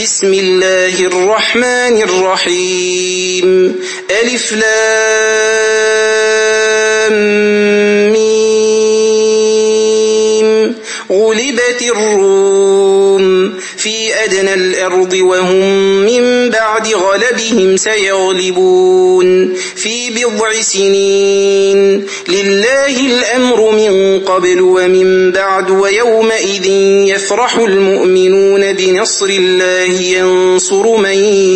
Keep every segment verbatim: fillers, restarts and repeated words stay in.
بسم الله الرحمن الرحيم ألف لام ميم غلبت الروم في أدنى الأرض وهم من بعد غلبهم سيغلبون في بضع سنين لله الأمر من قبل ومن بعد ويومئذ يفرح المؤمنون بنصر الله ينصر من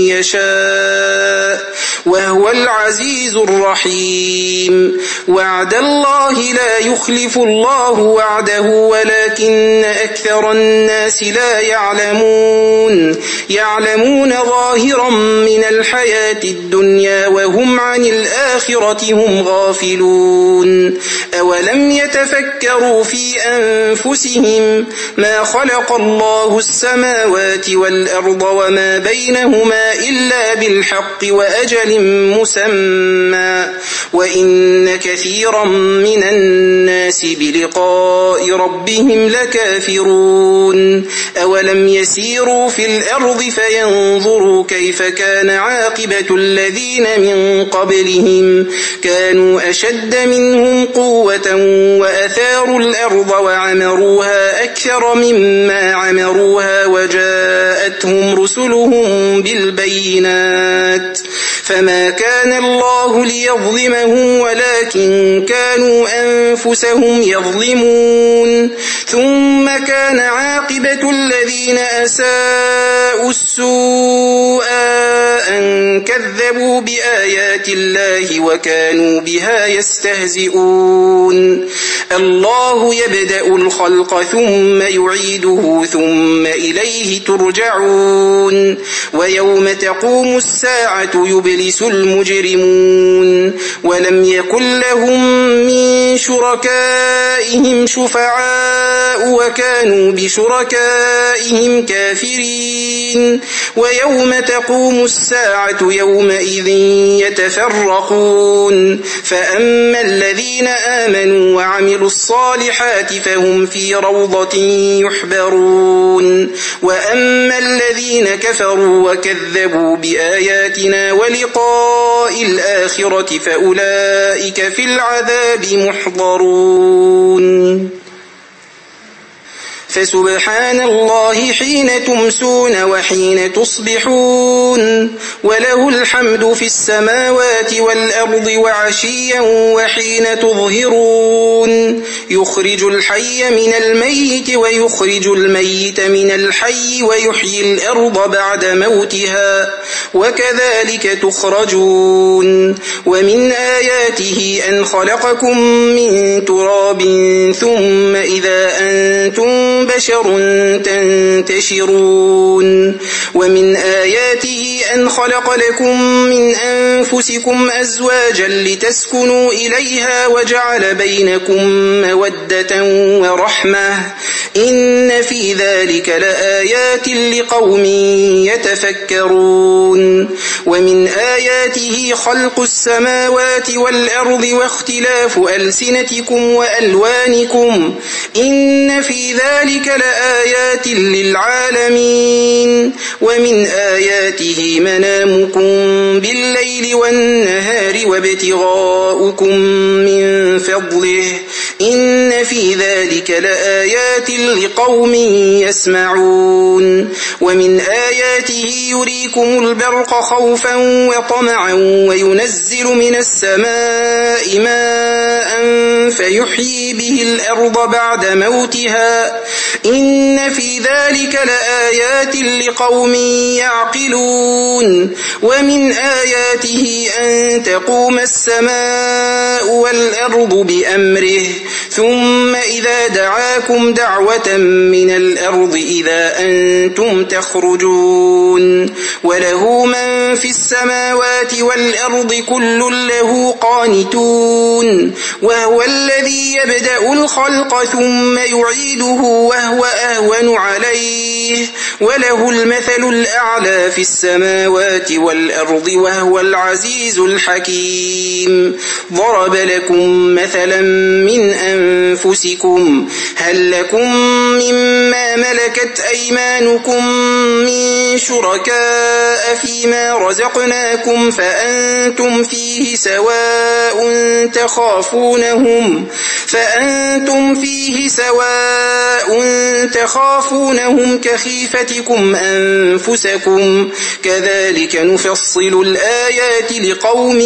يشاء وهو العزيز الرحيم وعد الله لا يخلف الله وعده ولكن أكثر الناس لا يعلمون يعلمون ظاهرا من الحياة الدنيا وهم عن الآخرة هم غافلون أولم يتفكروا في أنفسهم ما خلق الله السماوات والأرض وما بينهما إلا بالحق وأجل مسمى وإن كثيرا من الناس بلقاء ربهم لكافرون أولم يسيروا في الأرض فينظروا كيف كان عاقبة الذين من قبلهم كانوا أشد منهم قوة وأثاروا الأرض وعمروها أكثر مما عمروها وجاءتهم رسلهم بالبينات فما كان الله ليظلمهم ولكن كانوا أنفسهم يظلمون ثم كان عاقبة الذين أساءوا السوء أن كذبوا بآيات الله وكانوا بها يستهزئون الله يبدأ الخلق ثم يعيده ثم إليه ترجعون ويوم تقوم الساعة يبلس المجرمون ولم يكن لهم من شركائهم شفعاء وكانوا بشركائهم كافرين ويوم تقوم الساعة يومئذ يتفرقون فأما الذين آمنوا وعملوا الصالحات فهم في روضة يحبرون وأما الذين كفروا وكذبوا بآياتنا ولقاء الآخرة فأولئك في العذاب محضرون فسبحان الله حين تمسون وحين تصبحون وله الحمد في السماوات والأرض وعشيا وحين تظهرون يخرج الحي من الميت ويخرج الميت من الحي ويحيي الأرض بعد موتها وكذلك تخرجون ومن آياته أن خلقكم من تراب ثم إذا أنتم بشر تنتشرون ومن آياته أن خلق لكم من أنفسكم أزواجا لتسكنوا إليها وجعل بينكم مودة ورحمة إن في ذلك لآيات لقوم يتفكرون ومن آياته خلق السماوات والأرض واختلاف ألسنتكم وألوانكم إن في ذلك لآيات للعالمين ومن آياته منامكم بالليل والنهار وابتغاؤكم من فضله إن في ذلك لآيات لقوم يسمعون ومن آياته يريكم البرق خوفا وطمعا وينزل من السماء ماء فيحيي به الأرض بعد موتها إن في ذلك لآيات لقوم يعقلون ومن آياته أن تقوم السماء والأرض بأمره ثم إذا دعاكم دعوة من الأرض إذا أنتم تخرجون وله من في السماوات والأرض كل له قانتون وهو الذي يبدأ الخلق ثم يعيده وهو أهون عليه وله المثل الأعلى في السماوات والأرض وهو العزيز الحكيم. ضرب لكم مثلا من أنفسكم هل لكم مما ملكت أيمانكم من شركاء فيما رزقناكم فأنتم فيه سواء تخافونهم فأنتم فيه سواء تخافونهم كخيفتكم أنفسكم كذلك نفصل الآيات لقوم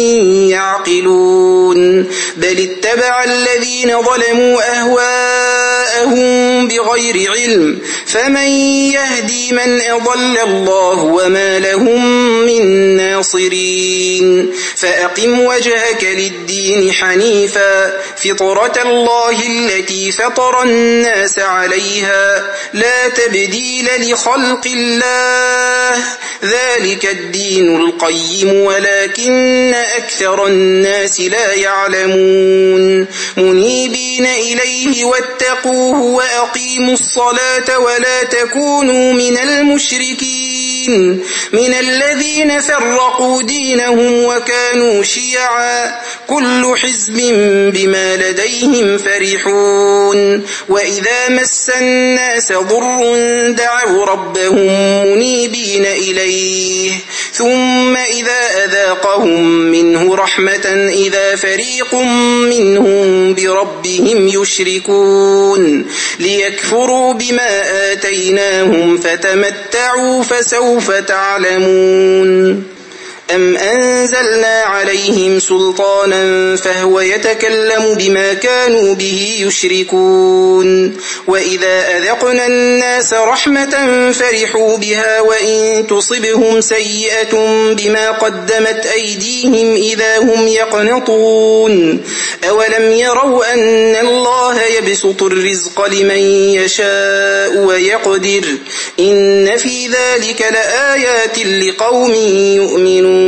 يعقلون. بل اتبع الذين ظلموا أهواءهم بغير علم فمن يهدي من أضل الله وما لهم من ناصرين. فأقم وجهك للدين حنيفا فطرة الله التي فطر الناس عليها لا تبديل لخلق الله ذلك الدين القيم ولكن أكثر الناس لا يعلمون. منيبين إليه واتقوه وأقيموا الصلاة ولا تكونوا من المشركين من الذين فرقوا دينهم وكانوا شيعا كل حزب بما لديهم فرحون. وإذا مس الناس ضر دعوا ربهم منيبين إليه ثم إذا أذاقهم منه رحمة إذا فريق منهم بربهم يشركون ليكفروا بما آتيناهم فتمتعوا فسوف تعلمون. أم أنزلنا عليهم سلطانا فهو يتكلم بما كانوا به يشركون. وإذا أذقنا الناس رحمة فرحوا بها وإن تصبهم سيئة بما قدمت أيديهم إذا هم يقنطون. أولم يروا أن الله يبسط الرزق لمن يشاء ويقدر إن في ذلك لآيات لقوم يؤمنون.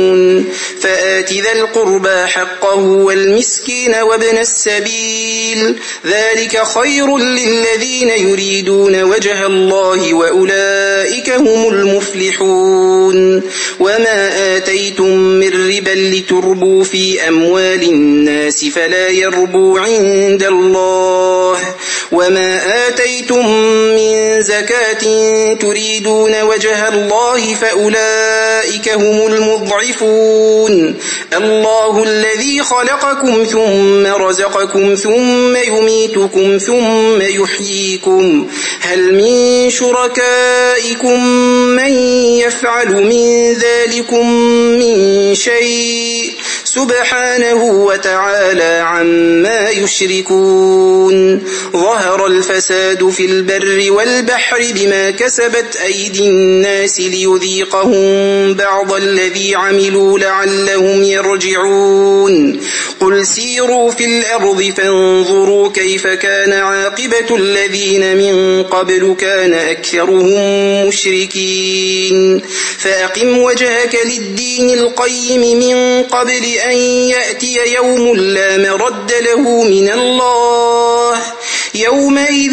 فآت ذا القربى حقه والمسكين وابن السبيل ذلك خير للذين يريدون وجه الله وأولئك هم المفلحون. وما آتيتم من ربا لتربوا في أموال الناس فلا يربو عند الله وما آتيتم من زكاة تريدون وجه الله فأولئك هم المضعفون. الله الذي خلقكم ثم رزقكم ثم يميتكم ثم يحييكم هل من شركائكم من يفعل من ذلكم من شيء سبحانه وتعالى عما يشركون. ظهر الفساد في البر والبحر بما كسبت أيدي الناس ليذيقهم بعض الذي عملوا لعلهم يرجعون. قل سيروا في الأرض فانظروا كيف كان عاقبة الذين من قبل كان أكثرهم مشركين. فأقم وجهك للدين القيم من قبل أن يأتي يوم لا مرد له من الله يومئذ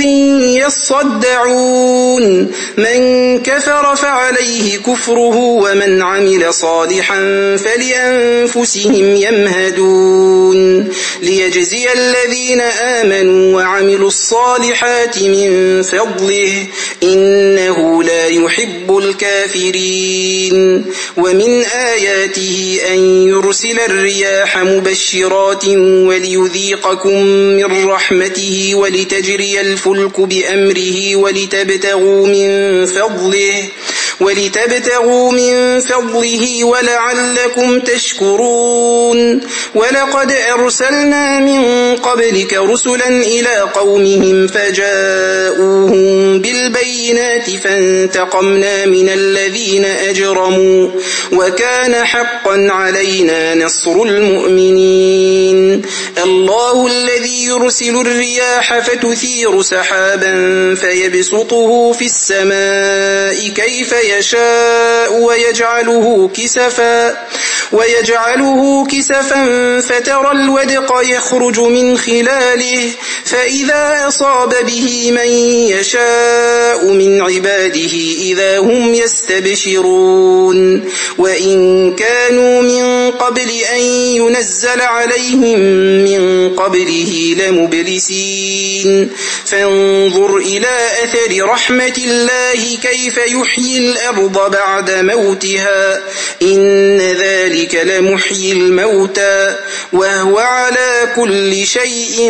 يصدعون. من كفر فعليه كفره ومن عمل صالحا فلأنفسهم يمهدون ليجزي الذين آمنوا وعملوا الصالحات من فضله إنه لا يحب الكافرين. ومن آياته أن يرسل الرياح مبشرات وليذيقكم من رحمته ولتجري الفلك بأمره ولتبتغوا من فضله ولتبتغوا من فضله ولعلكم تشكرون. ولقد أرسلنا من قبلك رسلا إلى قومهم فجاءوهم بالبينات فانتقمنا من الذين أجرموا وكان حقا علينا نصر المؤمنين. الله الذي يرسل الرياح فتثير سحابا فيبسطه في السماء كيف يشاء ويجعله كسفا ويجعله كسفا فترى الودق يخرج من خلاله فإذا أصاب به من يشاء من عباده إذا هم يستبشرون وإن كانوا من قبل أن ينزل عليهم من قبله لمبلسين فانظر إلى أثر رحمة الله كيف يحيي الأرض بعد موتها إن ذلك لمحيي الموتى وهو على كل شيء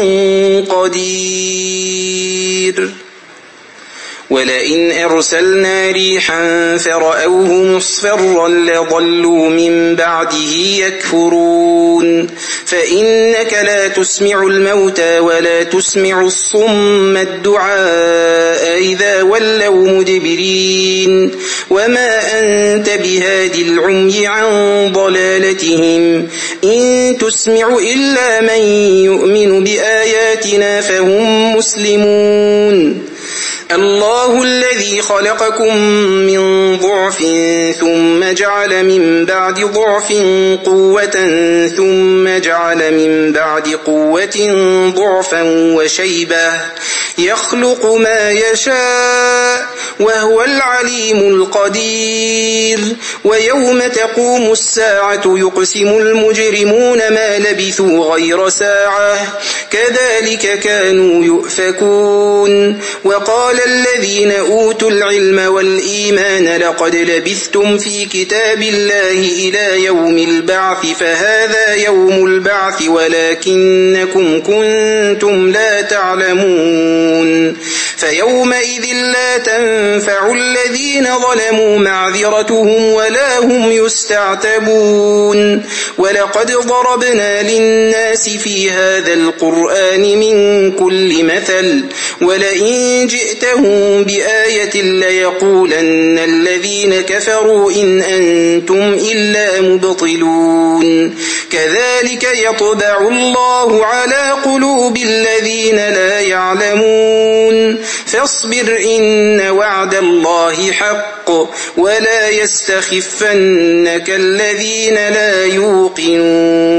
قدير ولئن أرسلنا ريحا فرأوه مصفرا لظلوا من بعده يكفرون فإنك لا تسمع الموتى ولا تسمع الصم الدعاء إذا ولوا مدبرين وما أنت بهادي العمي عن ضلالتهم إن تسمع إلا من يؤمن بآياتنا فهم مسلمون الله الذي خلقكم من ضعف ثم جعل من بعد ضعف قوة ثم جعل من بعد قوة ضعفا وشيبة يخلق ما يشاء وهو العليم القدير ويوم تقوم الساعة يقسم المجرمون ما لبثوا غير ساعة كذلك كانوا يؤفكون وقال الذين أوتوا العلم والإيمان لقد لبثتم في كتاب الله إلى يوم البعث فهذا يوم البعث ولكنكم كنتم لا تعلمون فيومئذ لا تنفع الذين ظلموا معذرتهم ولا هم يستعتبون ولقد ضربنا للناس في هذا القرآن من كل مثل ولئن جئتهم بآية ليقولن الذين كفروا إن أنتم إلا مبطلون كذلك يطبع الله على قلوب الذين لا يعلمون فاصبر إن وعد الله حق ولا يستخفنك الذين لا يوقنون